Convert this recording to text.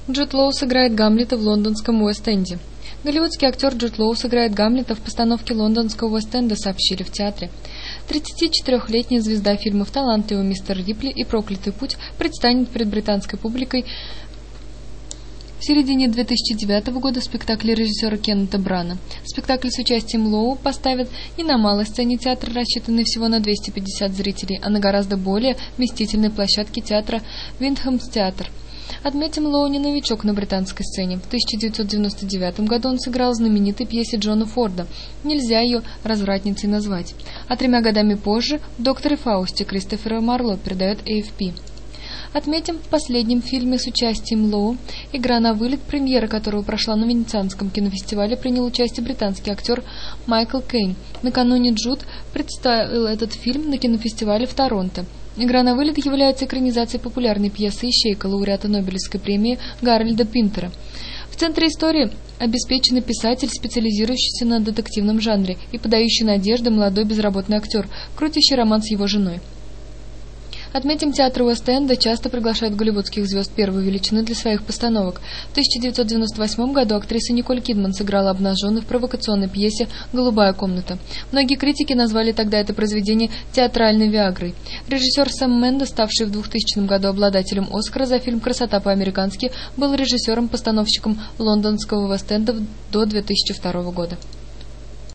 Джуд Лоу сыграет Гамлета в лондонском Уэст-Энде. Голливудский актер Джуд Лоу сыграет Гамлета в постановке лондонского Уэст-Энда, сообщили в театре. 34-летняя звезда фильмов «Талантливый мистер Рипли» и «Проклятый путь» предстанет перед британской публикой в середине 2009 года в спектакле режиссера Кеннета Брана. Спектакль с участием Лоу поставят не на малой сцене театра, рассчитанной всего на 250 зрителей, а на гораздо более вместительной площадке театра Виндхэмс-театр. Отметим, Лоу не новичок на британской сцене. В 1999 году он сыграл в знаменитой пьесе Джона Форда «Нельзя ее развратницей назвать». А 3 годами позже в «Докторе Фаусте» Кристофера Марло, передает AFP. Отметим, в последнем фильме с участием Лоу, игра на вылет, премьера которого прошла на Венецианском кинофестивале, принял участие британский актер Майкл Кейн. Накануне Джуд представил этот фильм на кинофестивале в Торонто. «Игра на вылет» является экранизацией популярной пьесы «Ищейка» лауреата Нобелевской премии Гарольда Пинтера. В центре истории обеспеченный писатель, специализирующийся на детективном жанре и подающий надежды молодой безработный актер, крутящий роман с его женой. Отметим, театры Уэст-Энда часто приглашают голливудских звезд первой величины для своих постановок. В 1998 году актриса Николь Кидман сыграла обнаженной в провокационной пьесе «Голубая комната». Многие критики назвали тогда это произведение театральной виагрой. Режиссер Сэм Мендес, ставший в 2000 году обладателем «Оскара» за фильм «Красота по-американски», был режиссером-постановщиком лондонского Уэст-Энда до 2002 года.